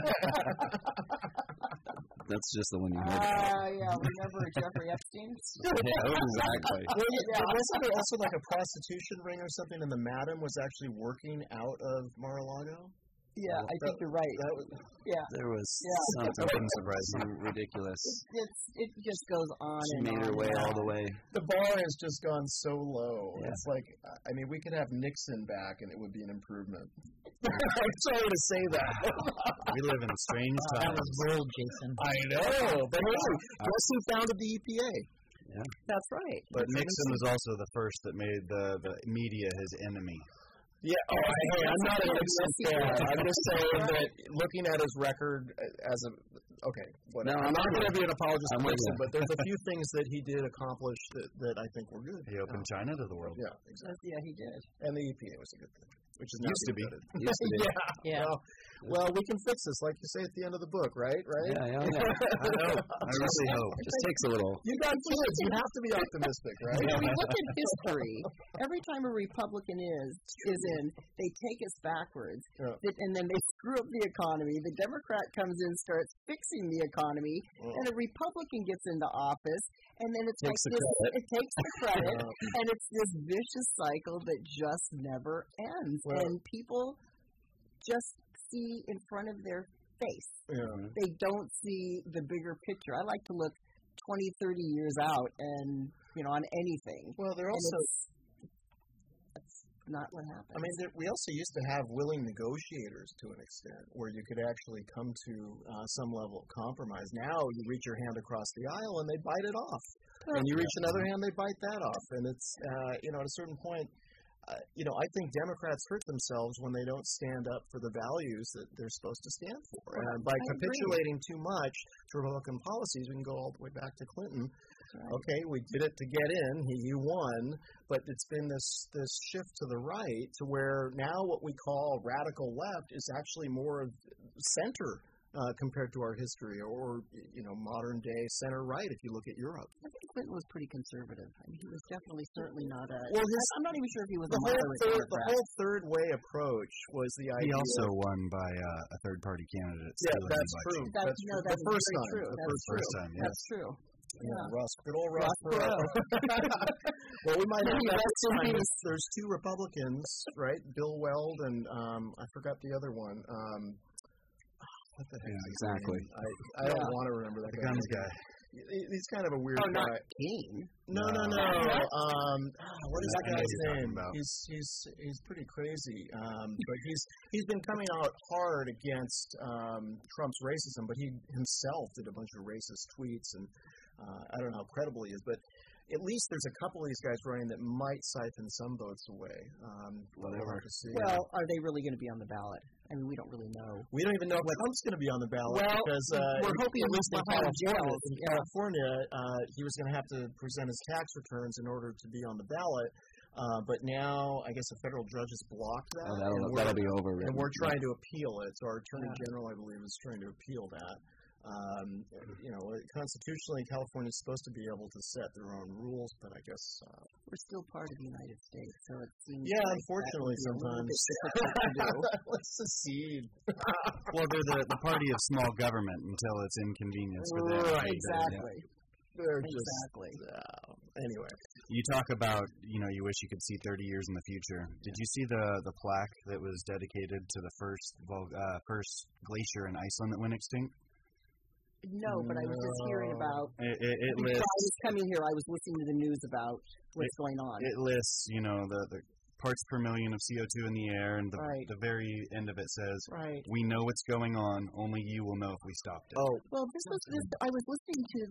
That's just the one you heard. Yeah, remember Jeffrey Epstein? Yeah, exactly. Wasn't there also like a prostitution ring or something, and the madam was actually working out of Mar-a-Lago? Yeah, I think you're right. There was something surprising, ridiculous. It just goes on She and made on her way and all on. the way. The bar has just gone so low. Yeah. It's like, I mean, we could have Nixon back, and it would be an improvement. I'm sorry to say that. We live in strange That times. was bold, Jason. I know, but hey, guess who founded the EPA? Yeah. That's right. But Nixon was also the first that made the media his enemy. Yeah, hey, I'm not a Nixon fan. I'm just saying that looking at his record as a... Okay, whatever. No, I'm not going to be an apologist I'm for with Nixon, you. but there's a few things that he did accomplish that I think were good. He opened China to the world. Yeah, exactly. Yeah, he did. And the EPA was a good thing, which is now Used to be. gutted. Used to be. Yeah. Well, we can fix this, like you say at the end of the book, right? Right? Yeah. I hope. I really hope. It just takes a little. You got kids. You have to be optimistic, right? If we look at history, every time a Republican is in, they take us backwards, and then they screw up the economy. The Democrat comes in, starts fixing the economy, and a Republican gets into office, and then it takes the credit, and it's this vicious cycle that just never ends, and people just see in front of their face. Yeah. They don't see the bigger picture. I like to look 20, 30 years out and, on anything. Well, they're also... That's not what happened. I mean, we also used to have willing negotiators to an extent, where you could actually come to some level of compromise. Now you reach your hand across the aisle and they bite it off. And you reach another hand, they bite that off. And it's, at a certain point, I think Democrats hurt themselves when they don't stand up for the values that they're supposed to stand for. And by capitulating too much to Republican policies, we can go all the way back to Clinton. Right. Okay, we did it to get in. You won, but it's been this shift to the right to where now what we call radical left is actually more of center compared to our history, or modern day center right. If you look at Europe, I think Clinton was pretty conservative. I mean, he was certainly not a. Well, I'm not even sure if he was the a moderate. The whole third way approach was the idea. He also won by a third party candidate. Yeah, that's true. That's true. The first time. True. The first time. Yeah. That's true. Yeah, good old Ross Perot. Well, we might have that. There's two Republicans, right? Bill Weld and I forgot the other one. What the heck? Yeah, exactly. I don't want to remember that guns guy. He's kind of a weird guy. Not King. No. What is that guy's name? About. He's pretty crazy. But he's been coming out hard against Trump's racism, but he himself did a bunch of racist tweets, and I don't know how credible he is, but at least there's a couple of these guys running that might siphon some votes away. Whatever. Well, are they really going to be on the ballot? I mean, we don't really know. We don't even know if Trump's going to be on the ballot because we're hoping at least in California. In California, he was going to have to present his tax returns in order to be on the ballot. But now, I guess a federal judge has blocked that. That'll be over. And we're trying to appeal it. So our attorney general, I believe, is trying to appeal that. Constitutionally, California is supposed to be able to set their own rules, but I guess we're still part of the United States, so it seems. Yeah, unfortunately, sometimes. Let's secede. Well, they're the party of small government until it's inconvenience for them. Right. Exactly. They're exactly. Anyway. You talk about, you wish you could see 30 years in the future. Did you see the plaque that was dedicated to the first glacier in Iceland that went extinct? No, but I was just hearing about. It Before lists. I was coming here, I was listening to the news about what's going on. It lists, the parts per million of CO2 in the air, and the very end of it says, "We know what's going on. Only you will know if we stopped it." Oh, well, I was listening to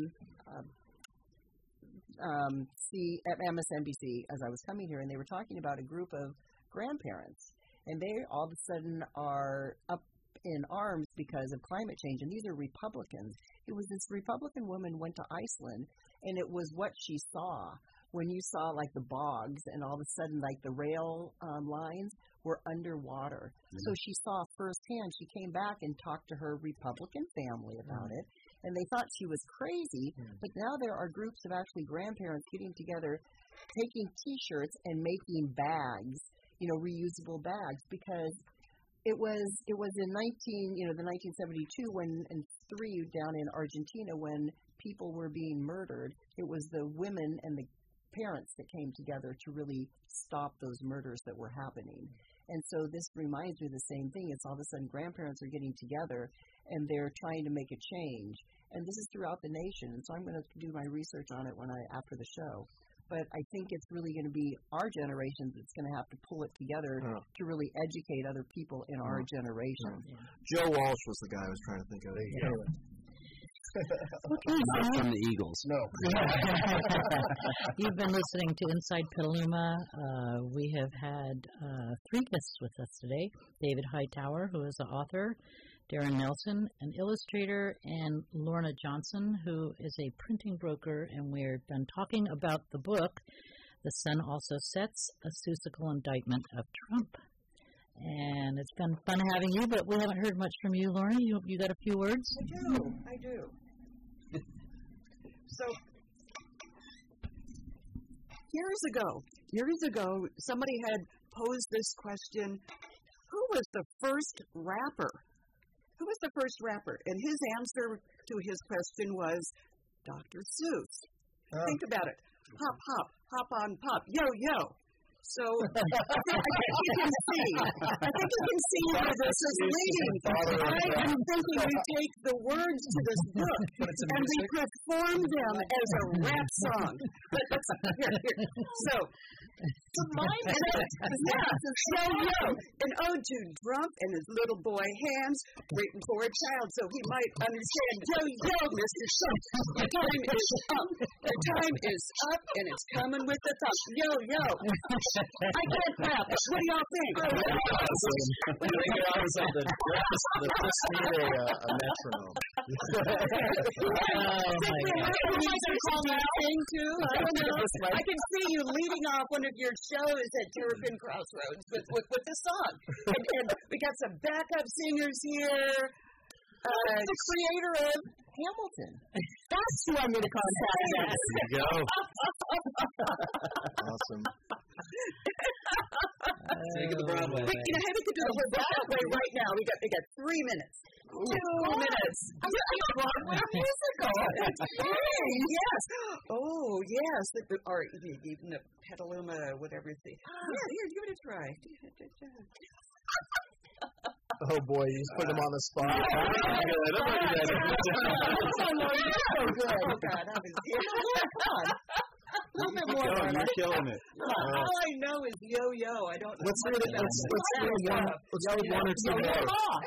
MSNBC as I was coming here, and they were talking about a group of grandparents, and they all of a sudden are up in arms because of climate change, and these are Republicans. It was this Republican woman went to Iceland, and it was what she saw. When you saw like the bogs, and all of a sudden like the rail lines were underwater. So she saw firsthand. She came back and talked to her Republican family about it, and they thought she was crazy. But now there are groups of actually grandparents getting together, taking T-shirts and making bags, reusable bags, because it was in the 1972 and 3 down in Argentina when people were being murdered. It was the women and the parents that came together to really stop those murders that were happening. And so this reminds me of the same thing. It's all of a sudden grandparents are getting together and they're trying to make a change. And this is throughout the nation. And so I'm going to do my research on it after the show. But I think it's really going to be our generation that's going to have to pull it together to really educate other people in our generation. Joe Walsh was the guy I was trying to think of. Not from the Eagles. No. You've been listening to Inside Petaluma. We have had 3 guests with us today. David Hightower, who is the author, Darren Nelson, an illustrator, and Lorna Johnson, who is a printing broker, and we're done talking about the book, The Sun Also Sets, A Seussical Indictment of Trump. And it's been fun having you, but we haven't heard much from you, Lorna. You got a few words? I do. So, years ago, somebody had posed this question: who was the first rapper? Who was the first rapper? And his answer to his question was Dr. Seuss. Think about it. Hop, hop, hop on pop, yo, yo. So I think you can see where this is leading. I'm thinking we take the words to this book and we perform them as a rap song. But here. So mine is yo yo, an ode to Trump and his little boy hands waiting for a child so he might understand. Yo yo, Mr. Trump, the time is up. The time is up and it's coming with the thump. Yo yo. I can't rap. What do y'all think? The metronome. I can see you leading off one of your shows at Terrapin Crossroads with the song. And we got some backup singers here. The creator of Hamilton. That's who I'm going to contact next. There you go. Awesome. Take it to Broadway. Hey, we could do the whole Broadway right now. We got 3 minutes. 2 minutes. Broadway musical. Yes. Oh, yes. Or even the Petaluma, whatever. Yeah, here, give it a try. Oh boy, you put him on the spot. Oh, good. Oh, God. That was good. A little bit more. You're killing it. All I know is yo-yo. I don't know. Let's read one or two more.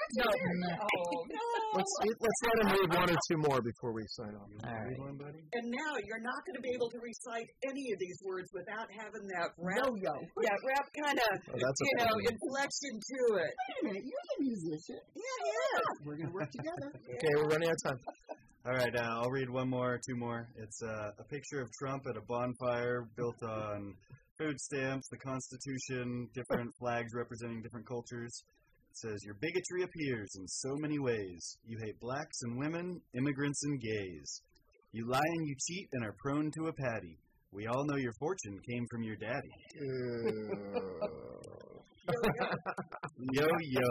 Let's let him read 1 or 2 more before we sign off. All right. And now you're not going to be able to recite any of these words without having that rap, rap kind of, inflection to it. Wait a minute, you're the musician. Yeah. We're going to work together. Okay, we're running out of time. All right, I'll read 1 more, 2 more. It's a picture of Trump at a bonfire built on food stamps, the Constitution, different flags representing different cultures. says, your bigotry appears in so many ways. You hate blacks and women, immigrants and gays. You lie and you cheat and are prone to a patty. We all know your fortune came from your daddy. Yo, yo.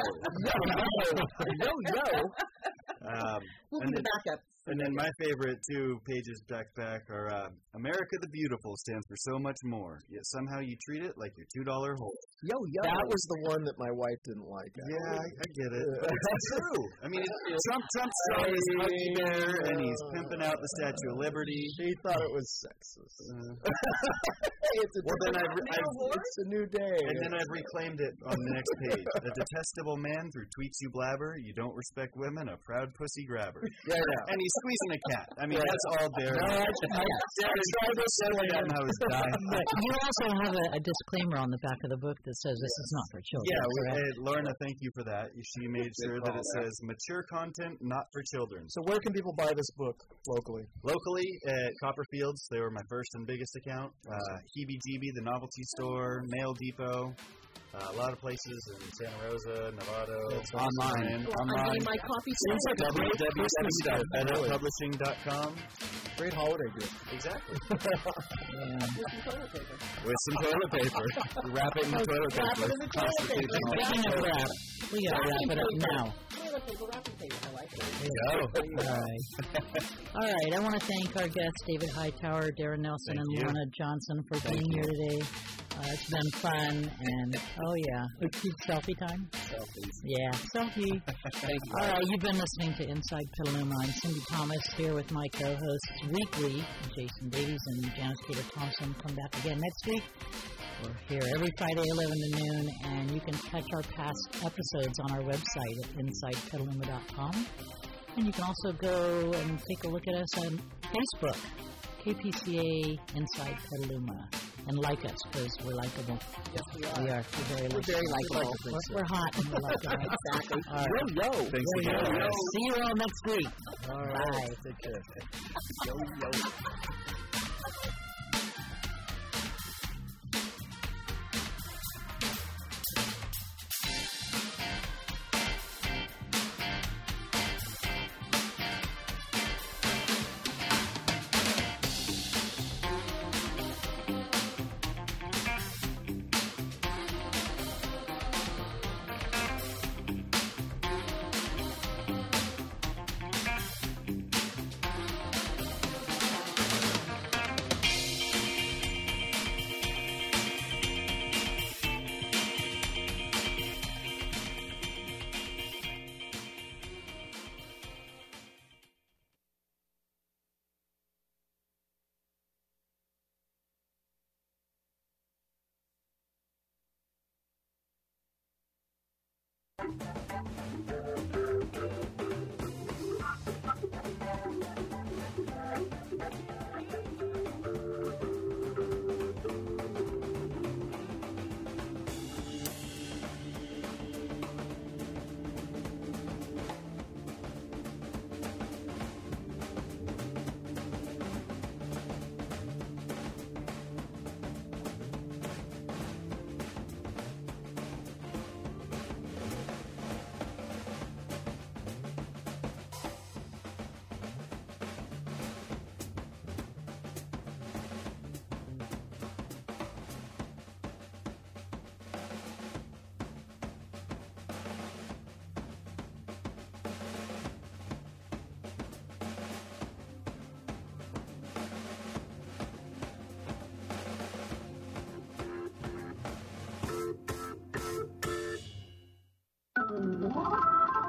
Moving to backup. And then my favorite 2 pages back are America the Beautiful stands for so much more, yet somehow you treat it like your $2 hole. Yo. That was the one that my wife didn't like. Yeah, I get it. It's true. I mean, Trump's showing his Huggy Bear, and he's pimping out the Statue of Liberty. She thought it was sexist. It's a new day. And then I've reclaimed it on the next page. A detestable man through tweets you blabber. You don't respect women, a proud pussy grabber. Yeah. And he's squeezing a cat. I mean, that's all there. You also have a disclaimer on the back of the book that says this is not for children. Yeah, Lorna, thank you for that. She made sure that it says mature content, not for children. So where can people buy this book locally? Locally at Copperfields. They were my first and biggest account. Heebie-Jeebie, the novelty store, Mail Depot. A lot of places in Santa Rosa, Novato. Online. My copy www.editpublishing.com. Great holiday gift. Exactly. With some toilet paper. With some toilet paper. Wrap it in the toilet paper. Speaking of wrap, we got to wrap it up now. Toilet paper, wrapping paper. I like it. All right. I want to thank our guests, David Hightower, Darren Nelson, and Lorna Johnson for being here today. It's been fun, and selfie time? Selfies. Yeah, selfie. All right, you've been listening to Inside Petaluma. I'm Cindy Thomas here with my co-hosts weekly, Jason Davies and Janice Peter Thompson. Come back again next week. We're here every Friday, 11 to noon, and you can catch our past episodes on our website at InsidePetaluma.com. And you can also go and take a look at us on Facebook, KPCA Inside Petaluma. And like us, because we're likable. Yes, we are. We are. We're very likable. We're hot and we're likable. Exactly. All right. Yo. Thanks Yo. again. See you all next week. All right. Bye. Take care. Yo. Wow.